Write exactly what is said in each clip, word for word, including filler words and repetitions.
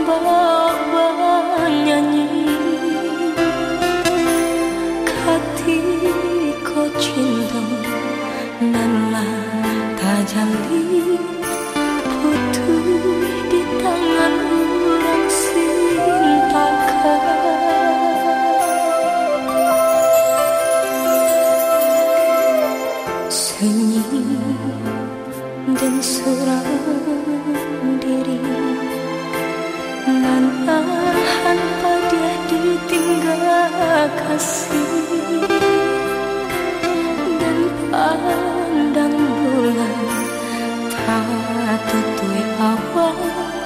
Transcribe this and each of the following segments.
bawa nyanyi kati ko cinta nan lah tajali putu di tangan orang sintakan sunyi dan seorang diri menahan pada ditinggal kasih dan pandang bulan tak tutui awal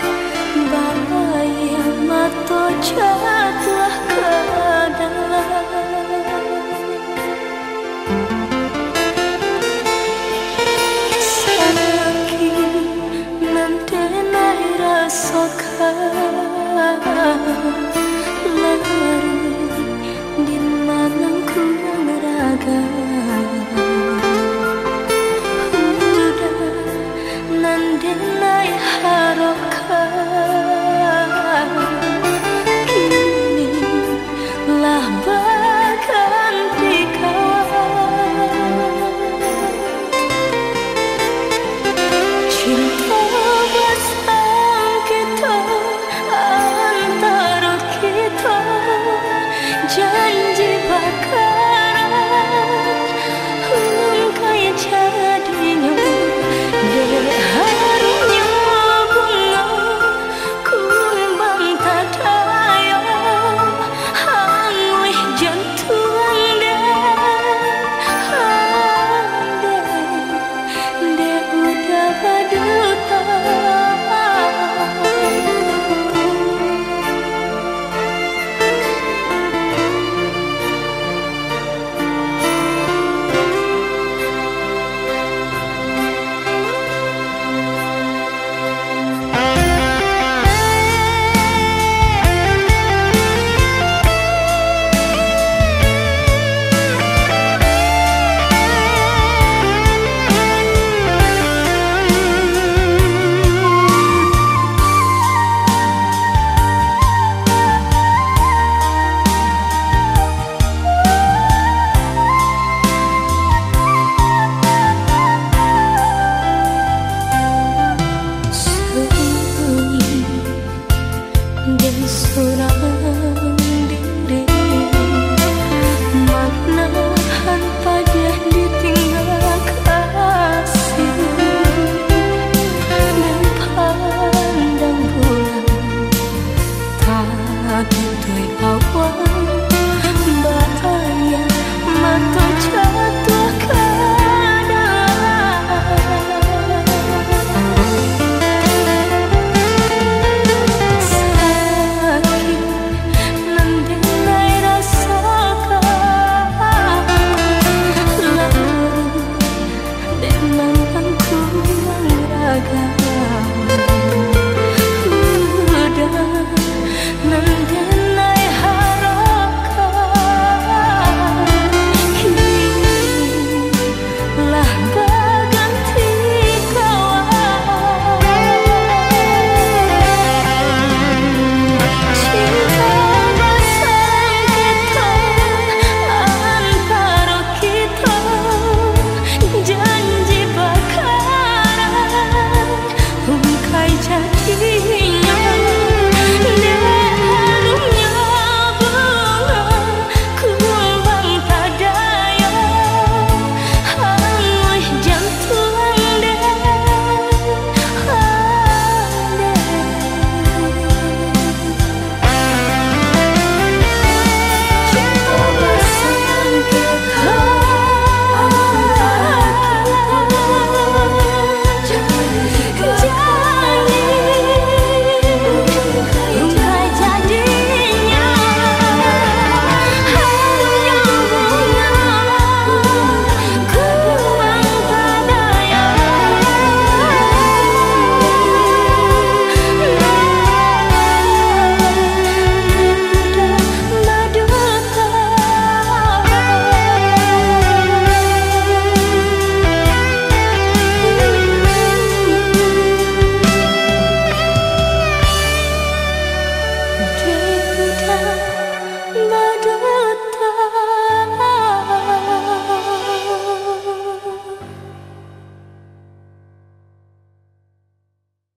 bahaya mata jatuh ke dalam lari di manangku raga udah nandenai harokan kini lah berganti cinta bersama kita antara kita janji bakaran hungkai jadinya berharumnya bunga kumbang tak daya hangui jantung dan handai dia udah berduta. Dan seorang diri menahan pada ditinggal kasih dan pandang bulan tak tutui awal bahaya mata jatuh ke dalam